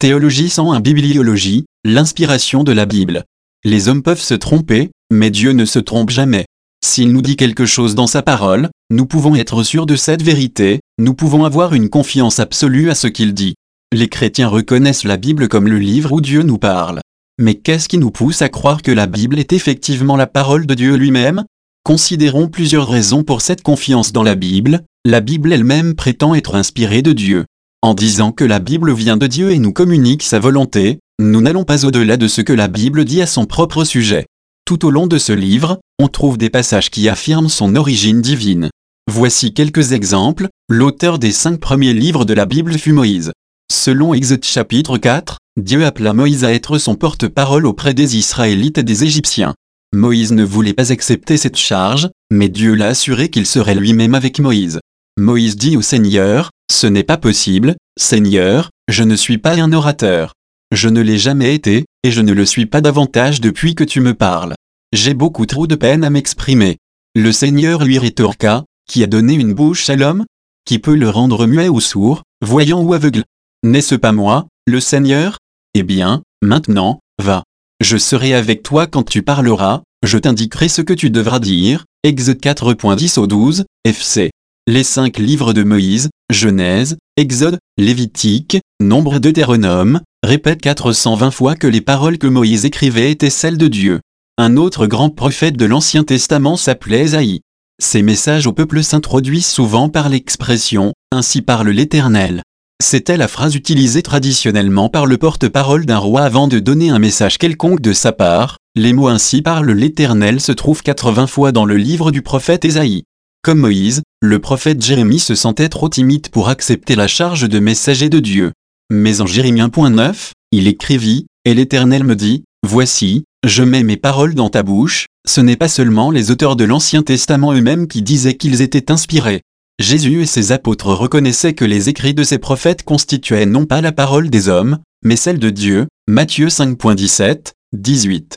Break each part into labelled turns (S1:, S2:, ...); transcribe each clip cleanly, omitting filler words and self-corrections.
S1: Théologie 101 Bibliologie, l'inspiration de la Bible. Les hommes peuvent se tromper, mais Dieu ne se trompe jamais. S'il nous dit quelque chose dans sa parole, nous pouvons être sûrs de cette vérité, nous pouvons avoir une confiance absolue à ce qu'il dit. Les chrétiens reconnaissent la Bible comme le livre où Dieu nous parle. Mais qu'est-ce qui nous pousse à croire que la Bible est effectivement la parole de Dieu lui-même ? Considérons plusieurs raisons pour cette confiance dans la Bible. La Bible elle-même prétend être inspirée de Dieu. En disant que la Bible vient de Dieu et nous communique sa volonté, nous n'allons pas au-delà de ce que la Bible dit à son propre sujet. Tout au long de ce livre, on trouve des passages qui affirment son origine divine. Voici quelques exemples. L'auteur des 5 premiers livres de la Bible fut Moïse. Selon Exode chapitre 4, Dieu appela Moïse à être son porte-parole auprès des Israélites et des Égyptiens. Moïse ne voulait pas accepter cette charge, mais Dieu l'a assuré qu'il serait lui-même avec Moïse. Moïse dit au Seigneur, « Ce n'est pas possible, Seigneur, je ne suis pas un orateur. Je ne l'ai jamais été, et je ne le suis pas davantage depuis que tu me parles. J'ai beaucoup trop de peine à m'exprimer. » Le Seigneur lui rétorqua, « Qui a donné une bouche à l'homme ? Qui peut le rendre muet ou sourd, voyant ou aveugle ? N'est-ce pas moi, le Seigneur ? Eh bien, maintenant, va. Je serai avec toi quand tu parleras, je t'indiquerai ce que tu devras dire. » Exode 4.10-12, FC. Les 5 livres de Moïse, Genèse, Exode, Lévitique, Nombre, Deutéronome, répètent 420 fois que les paroles que Moïse écrivait étaient celles de Dieu. Un autre grand prophète de l'Ancien Testament s'appelait Ésaïe. Ses messages au peuple s'introduisent souvent par l'expression « Ainsi parle l'Éternel ». C'était la phrase utilisée traditionnellement par le porte-parole d'un roi avant de donner un message quelconque de sa part. Les mots « Ainsi parle l'Éternel » se trouvent 80 fois dans le livre du prophète Ésaïe. Comme Moïse, le prophète Jérémie se sentait trop timide pour accepter la charge de messager de Dieu. Mais en Jérémie 1.9, il écrivit « Et l'Éternel me dit, voici, je mets mes paroles dans ta bouche ». Ce n'est pas seulement les auteurs de l'Ancien Testament eux-mêmes qui disaient qu'ils étaient inspirés. Jésus et ses apôtres reconnaissaient que les écrits de ces prophètes constituaient non pas la parole des hommes, mais celle de Dieu. Matthieu 5.17, 18.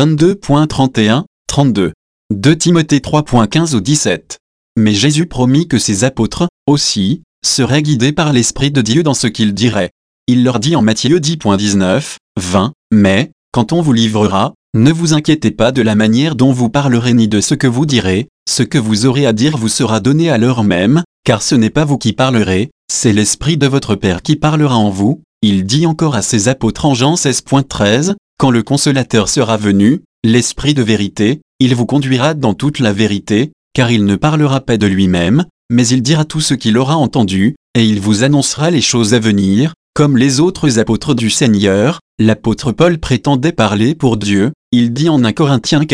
S1: 22.31, 32. 2 Timothée 3.15-17. Mais Jésus promit que ses apôtres, aussi, seraient guidés par l'Esprit de Dieu dans ce qu'ils diraient. Il leur dit en Matthieu 10.19, 20, « Mais, quand on vous livrera, ne vous inquiétez pas de la manière dont vous parlerez ni de ce que vous direz, ce que vous aurez à dire vous sera donné à l'heure même, car ce n'est pas vous qui parlerez, c'est l'Esprit de votre Père qui parlera en vous. » Il dit encore à ses apôtres en Jean 16.13, « Quand le Consolateur sera venu, l'Esprit de vérité, il vous conduira dans toute la vérité, car il ne parlera pas de lui-même, mais il dira tout ce qu'il aura entendu, et il vous annoncera les choses à venir. » Comme les autres apôtres du Seigneur, l'apôtre Paul prétendait parler pour Dieu. Il dit en 1 Corinthiens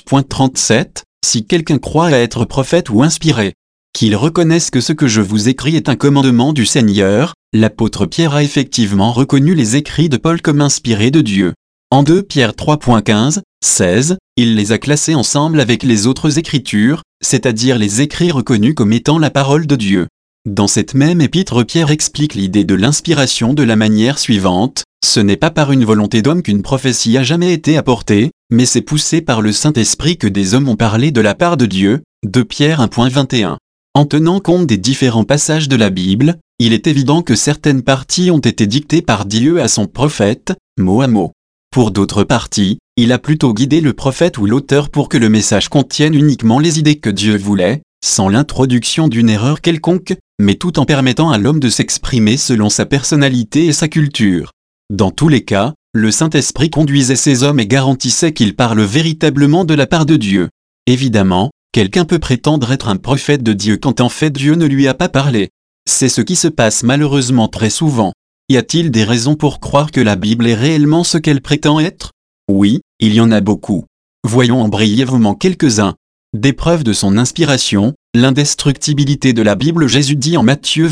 S1: 14.37, « Si quelqu'un croit à être prophète ou inspiré, qu'il reconnaisse que ce que je vous écris est un commandement du Seigneur. » L'apôtre Pierre a effectivement reconnu les écrits de Paul comme inspirés de Dieu. En 2 Pierre 3.15, 16, il les a classés ensemble avec les autres écritures, c'est-à-dire les écrits reconnus comme étant la parole de Dieu. Dans cette même épître, Pierre explique l'idée de l'inspiration de la manière suivante, « Ce n'est pas par une volonté d'homme qu'une prophétie a jamais été apportée, mais c'est poussé par le Saint-Esprit que des hommes ont parlé de la part de Dieu. » 2 Pierre 1.21. En tenant compte des différents passages de la Bible, il est évident que certaines parties ont été dictées par Dieu à son prophète, mot à mot. Pour d'autres parties, il a plutôt guidé le prophète ou l'auteur pour que le message contienne uniquement les idées que Dieu voulait, sans l'introduction d'une erreur quelconque, mais tout en permettant à l'homme de s'exprimer selon sa personnalité et sa culture. Dans tous les cas, le Saint-Esprit conduisait ces hommes et garantissait qu'ils parlent véritablement de la part de Dieu. Évidemment, quelqu'un peut prétendre être un prophète de Dieu quand en fait Dieu ne lui a pas parlé. C'est ce qui se passe malheureusement très souvent. Y a-t-il des raisons pour croire que la Bible est réellement ce qu'elle prétend être ? Oui, il y en a beaucoup. Voyons en brièvement quelques-uns. Des preuves de son inspiration, l'indestructibilité de la Bible. Jésus dit en Matthieu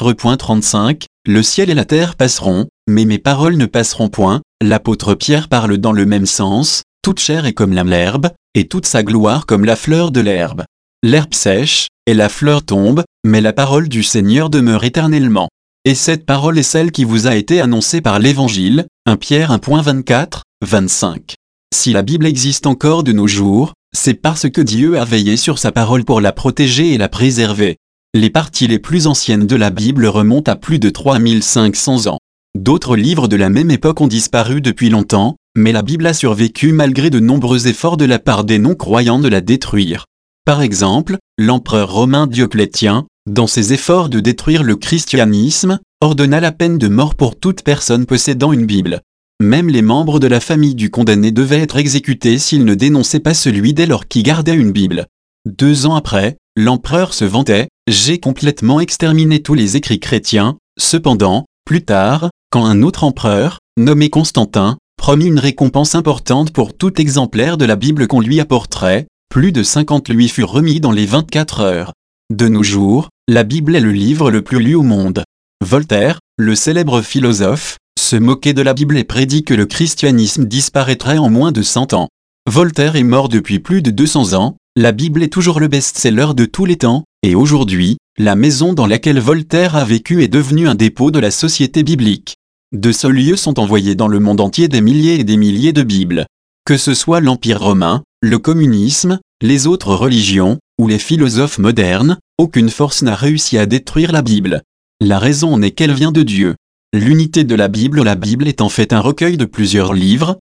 S1: 24.35, « Le ciel et la terre passeront, mais mes paroles ne passeront point. » L'apôtre Pierre parle dans le même sens, « Toute chair est comme l'herbe, et toute sa gloire comme la fleur de l'herbe. L'herbe sèche, et la fleur tombe, mais la parole du Seigneur demeure éternellement. » Et cette parole est celle qui vous a été annoncée par l'Évangile, 1 Pierre 1.24, 25. Si la Bible existe encore de nos jours, c'est parce que Dieu a veillé sur sa parole pour la protéger et la préserver. Les parties les plus anciennes de la Bible remontent à plus de 3500 ans. D'autres livres de la même époque ont disparu depuis longtemps, mais la Bible a survécu malgré de nombreux efforts de la part des non-croyants de la détruire. Par exemple, l'empereur romain Dioclétien, dans ses efforts de détruire le christianisme, ordonna la peine de mort pour toute personne possédant une Bible. Même les membres de la famille du condamné devaient être exécutés s'ils ne dénonçaient pas celui dès lors qui gardait une Bible. 2 ans après, l'empereur se vantait « J'ai complètement exterminé tous les écrits chrétiens ». Cependant, plus tard, quand un autre empereur, nommé Constantin, promit une récompense importante pour tout exemplaire de la Bible qu'on lui apporterait, plus de 50 lui furent remis dans les 24 heures. De nos jours, la Bible est le livre le plus lu au monde. Voltaire, le célèbre philosophe, se moquait de la Bible et prédit que le christianisme disparaîtrait en moins de 100 ans. Voltaire est mort depuis plus de 200 ans, la Bible est toujours le best-seller de tous les temps, et aujourd'hui, la maison dans laquelle Voltaire a vécu est devenue un dépôt de la société biblique. De ce lieu sont envoyés dans le monde entier des milliers et des milliers de Bibles. Que ce soit l'Empire romain, le communisme, les autres religions, ou les philosophes modernes, aucune force n'a réussi à détruire la Bible. La raison en est qu'elle vient de Dieu. L'unité de la Bible est en fait un recueil de plusieurs livres,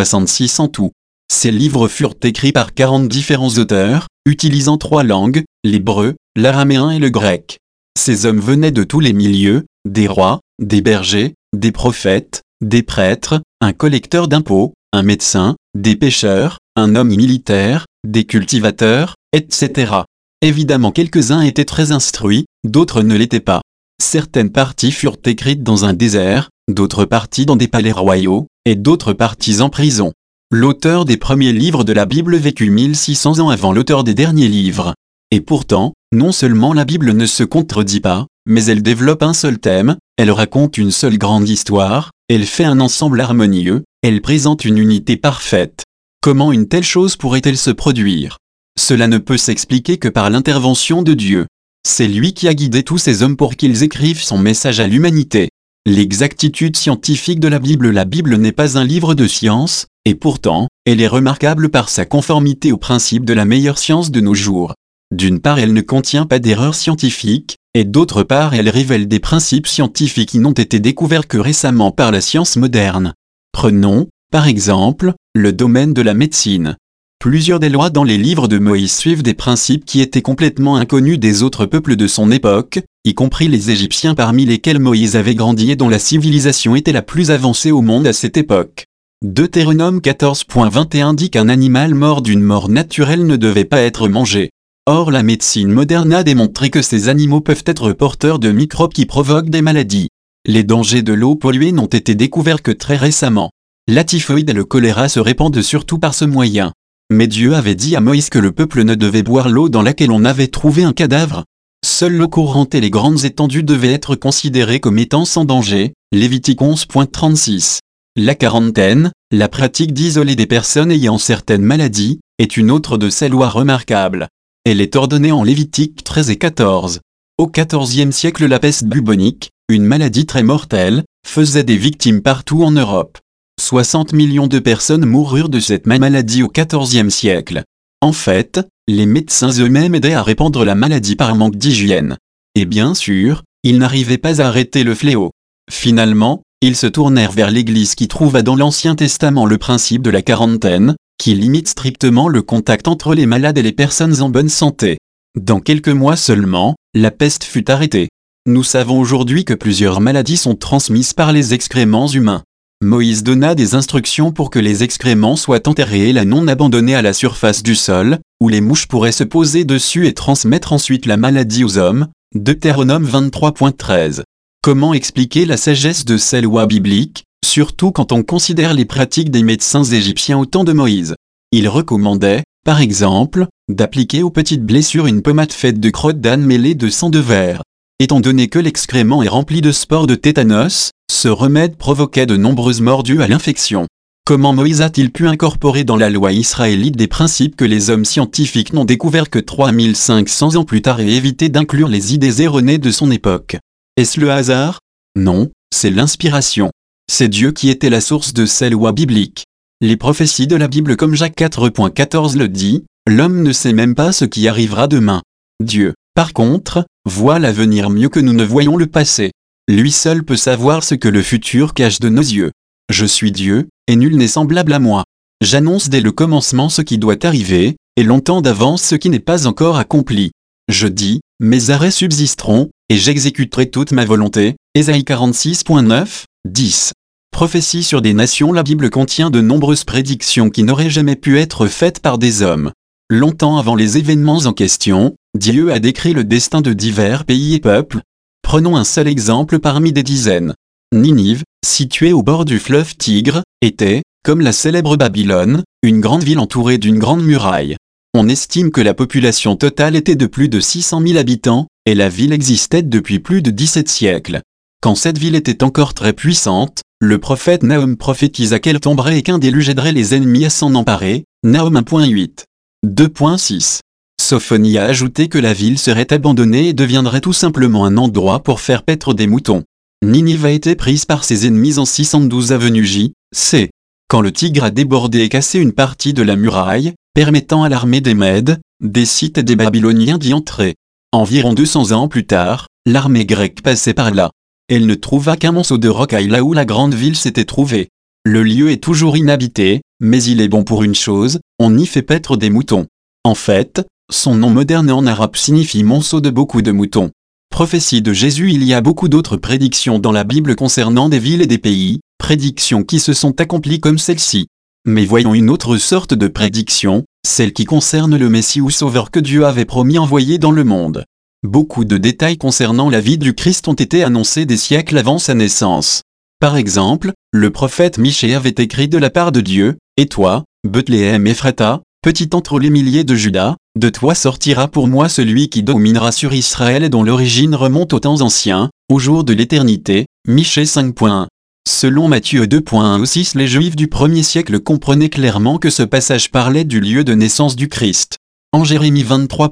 S1: 66 en tout. Ces livres furent écrits par 40 différents auteurs, utilisant 3 langues, l'hébreu, l'araméen et le grec. Ces hommes venaient de tous les milieux, des rois, des bergers, des prophètes, des prêtres, un collecteur d'impôts, un médecin, des pêcheurs, un homme militaire, des cultivateurs, etc. Évidemment quelques-uns étaient très instruits, d'autres ne l'étaient pas. Certaines parties furent écrites dans un désert, d'autres parties dans des palais royaux, et d'autres parties en prison. L'auteur des premiers livres de la Bible vécut 1600 ans avant l'auteur des derniers livres. Et pourtant, non seulement la Bible ne se contredit pas, mais elle développe un seul thème, elle raconte une seule grande histoire, elle fait un ensemble harmonieux, elle présente une unité parfaite. Comment une telle chose pourrait-elle se produire? Cela ne peut s'expliquer que par l'intervention de Dieu. C'est lui qui a guidé tous ces hommes pour qu'ils écrivent son message à l'humanité. L'exactitude scientifique de la Bible n'est pas un livre de science, et pourtant, elle est remarquable par sa conformité aux principes de la meilleure science de nos jours. D'une part, elle ne contient pas d'erreurs scientifiques, et d'autre part, elle révèle des principes scientifiques qui n'ont été découverts que récemment par la science moderne. Prenons, par exemple, le domaine de la médecine. Plusieurs des lois dans les livres de Moïse suivent des principes qui étaient complètement inconnus des autres peuples de son époque, y compris les Égyptiens parmi lesquels Moïse avait grandi et dont la civilisation était la plus avancée au monde à cette époque. Deutéronome 14.21 dit qu'un animal mort d'une mort naturelle ne devait pas être mangé. Or la médecine moderne a démontré que ces animaux peuvent être porteurs de microbes qui provoquent des maladies. Les dangers de l'eau polluée n'ont été découverts que très récemment. La typhoïde et le choléra se répandent surtout par ce moyen. Mais Dieu avait dit à Moïse que le peuple ne devait boire l'eau dans laquelle on avait trouvé un cadavre. Seule l'eau courante et les grandes étendues devaient être considérées comme étant sans danger. Lévitique 11.36. La quarantaine, la pratique d'isoler des personnes ayant certaines maladies, est une autre de ces lois remarquables. Elle est ordonnée en Lévitique 13 et 14. Au XIVe siècle, la peste bubonique, une maladie très mortelle, faisait des victimes partout en Europe. 60 millions de personnes moururent de cette même maladie au XIVe siècle. En fait, les médecins eux-mêmes aidaient à répandre la maladie par manque d'hygiène. Et bien sûr, ils n'arrivaient pas à arrêter le fléau. Finalement, ils se tournèrent vers l'Église qui trouva dans l'Ancien Testament le principe de la quarantaine, qui limite strictement le contact entre les malades et les personnes en bonne santé. Dans quelques mois seulement, la peste fut arrêtée. Nous savons aujourd'hui que plusieurs maladies sont transmises par les excréments humains. Moïse donna des instructions pour que les excréments soient enterrés et la non abandonnés à la surface du sol, où les mouches pourraient se poser dessus et transmettre ensuite la maladie aux hommes. Deutéronome 23.13. Comment expliquer la sagesse de ces lois bibliques, surtout quand on considère les pratiques des médecins égyptiens au temps de Moïse? Ils recommandaient, par exemple, d'appliquer aux petites blessures une pommade faite de crottes d'âne mêlée de sang de verre. Étant donné que l'excrément est rempli de spores de tétanos, ce remède provoquait de nombreuses morts dues à l'infection. Comment Moïse a-t-il pu incorporer dans la loi israélite des principes que les hommes scientifiques n'ont découverts que 3500 ans plus tard et éviter d'inclure les idées erronées de son époque? Est-ce le hasard? Non, c'est l'inspiration. C'est Dieu qui était la source de ces lois bibliques. Les prophéties de la Bible comme Jacques 4.14 le dit, l'homme ne sait même pas ce qui arrivera demain. Dieu, par contre, voit l'avenir mieux que nous ne voyons le passé. Lui seul peut savoir ce que le futur cache de nos yeux. Je suis Dieu, et nul n'est semblable à moi. J'annonce dès le commencement ce qui doit arriver, et longtemps d'avance ce qui n'est pas encore accompli. Je dis, mes arrêts subsisteront, et j'exécuterai toute ma volonté. Ésaïe 46.9, 10. Prophétie sur des nations. La Bible contient de nombreuses prédictions qui n'auraient jamais pu être faites par des hommes. Longtemps avant les événements en question, Dieu a décrit le destin de divers pays et peuples. Prenons un seul exemple parmi des dizaines. Ninive, située au bord du fleuve Tigre, était, comme la célèbre Babylone, une grande ville entourée d'une grande muraille. On estime que la population totale était de plus de 600 000 habitants, et la ville existait depuis plus de 17 siècles. Quand cette ville était encore très puissante, le prophète Nahum prophétisa qu'elle tomberait et qu'un déluge aiderait les ennemis à s'en emparer. Nahum 1.8. 2.6. Sophonie a ajouté que la ville serait abandonnée et deviendrait tout simplement un endroit pour faire paître des moutons. Ninive a été prise par ses ennemis en 612 avenue J.C. Quand le Tigre a débordé et cassé une partie de la muraille, permettant à l'armée des Mèdes, des Scythes et des Babyloniens d'y entrer. Environ 200 ans plus tard, l'armée grecque passait par là. Elle ne trouva qu'un monceau de rocailles là où la grande ville s'était trouvée. Le lieu est toujours inhabité, mais il est bon pour une chose, on y fait paître des moutons. En fait, son nom moderne en arabe signifie monceau de beaucoup de moutons. Prophétie de Jésus. Il y a beaucoup d'autres prédictions dans la Bible concernant des villes et des pays, prédictions qui se sont accomplies comme celle-ci. Mais voyons une autre sorte de prédiction, celle qui concerne le Messie ou Sauveur que Dieu avait promis envoyer dans le monde. Beaucoup de détails concernant la vie du Christ ont été annoncés des siècles avant sa naissance. Par exemple, le prophète Michée avait écrit de la part de Dieu, « Et toi, Bethléem Ephrata, petit entre les milliers de Juda, de toi sortira pour moi celui qui dominera sur Israël et dont l'origine remonte aux temps anciens, au jour de l'éternité. » Michée 5.1. Selon Matthieu 2.1-6, les Juifs du 1er siècle comprenaient clairement que ce passage parlait du lieu de naissance du Christ. En Jérémie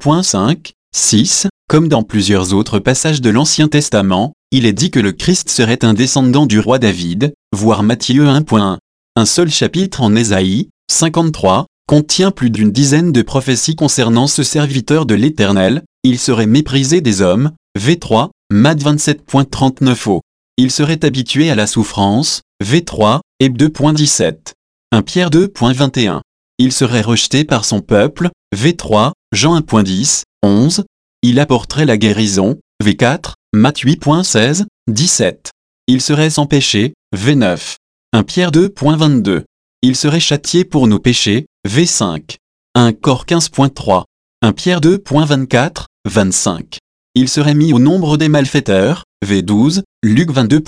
S1: 23.5, 6, comme dans plusieurs autres passages de l'Ancien Testament, il est dit que le Christ serait un descendant du roi David, voir Matthieu 1.1. Un seul chapitre en Ésaïe, 53, contient plus d'une dizaine de prophéties concernant ce serviteur de l'Éternel. Il serait méprisé des hommes, V3, Matt 27.39o. Il serait habitué à la souffrance, V3, Heb 2.17. 1 Pierre 2.21. Il serait rejeté par son peuple, V3, Jean 1.10, 11. Il apporterait la guérison, V4, Matt 8.16, 17. Il serait sans péché, V9. 1 Pierre 2.22. Il serait châtié pour nos péchés, V5. 1 Cor 15.3. 1 Pierre 2.24, 25. Il serait mis au nombre des malfaiteurs, V12, Luc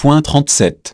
S1: 22.37.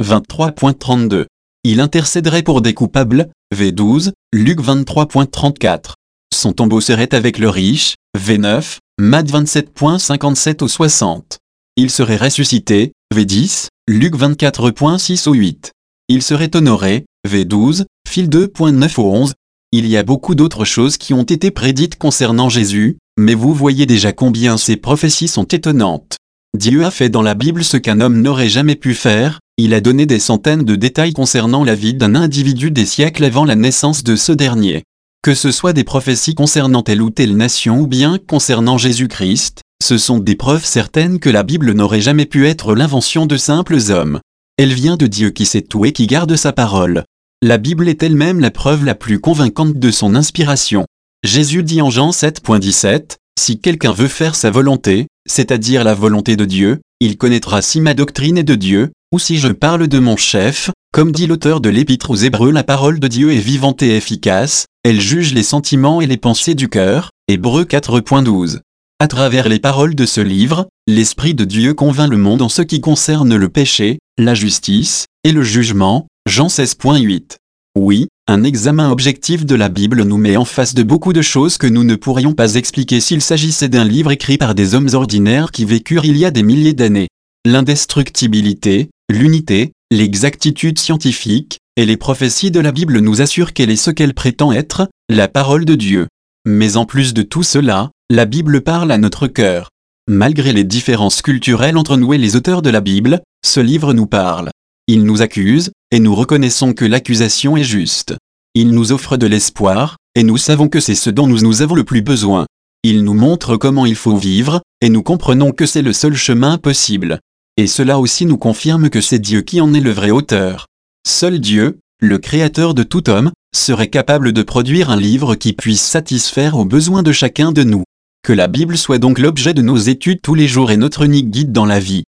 S1: 23.32. Il intercéderait pour des coupables, V12, Luc 23.34. Son tombeau serait avec le riche, V9, Matt 27.57 au 60. Il serait ressuscité, V10, Luc 24.6 au 8. Il serait honoré, V12, Phil 2.9 au 11. Il y a beaucoup d'autres choses qui ont été prédites concernant Jésus, mais vous voyez déjà combien ces prophéties sont étonnantes. Dieu a fait dans la Bible ce qu'un homme n'aurait jamais pu faire, il a donné des centaines de détails concernant la vie d'un individu des siècles avant la naissance de ce dernier. Que ce soit des prophéties concernant telle ou telle nation ou bien concernant Jésus-Christ, ce sont des preuves certaines que la Bible n'aurait jamais pu être l'invention de simples hommes. Elle vient de Dieu qui sait tout et qui garde sa parole. La Bible est elle-même la preuve la plus convaincante de son inspiration. Jésus dit en Jean 7.17, « Si quelqu'un veut faire sa volonté, c'est-à-dire la volonté de Dieu, il connaîtra si ma doctrine est de Dieu, ou si je parle de mon chef. » Comme dit l'auteur de l'Épître aux Hébreux, la parole de Dieu est vivante et efficace, elle juge les sentiments et les pensées du cœur. Hébreux 4.12. À travers les paroles de ce livre, l'Esprit de Dieu convainc le monde en ce qui concerne le péché, la justice, et le jugement. Jean 16.8. Oui, un examen objectif de la Bible nous met en face de beaucoup de choses que nous ne pourrions pas expliquer s'il s'agissait d'un livre écrit par des hommes ordinaires qui vécurent il y a des milliers d'années. L'indestructibilité, l'unité, l'exactitude scientifique, et les prophéties de la Bible nous assurent qu'elle est ce qu'elle prétend être, la parole de Dieu. Mais en plus de tout cela, la Bible parle à notre cœur. Malgré les différences culturelles entre nous et les auteurs de la Bible, ce livre nous parle. Il nous accuse, et nous reconnaissons que l'accusation est juste. Il nous offre de l'espoir, et nous savons que c'est ce dont nous avons le plus besoin. Il nous montre comment il faut vivre, et nous comprenons que c'est le seul chemin possible. Et cela aussi nous confirme que c'est Dieu qui en est le vrai auteur. Seul Dieu, le créateur de tout homme, serait capable de produire un livre qui puisse satisfaire aux besoins de chacun de nous. Que la Bible soit donc l'objet de nos études tous les jours et notre unique guide dans la vie.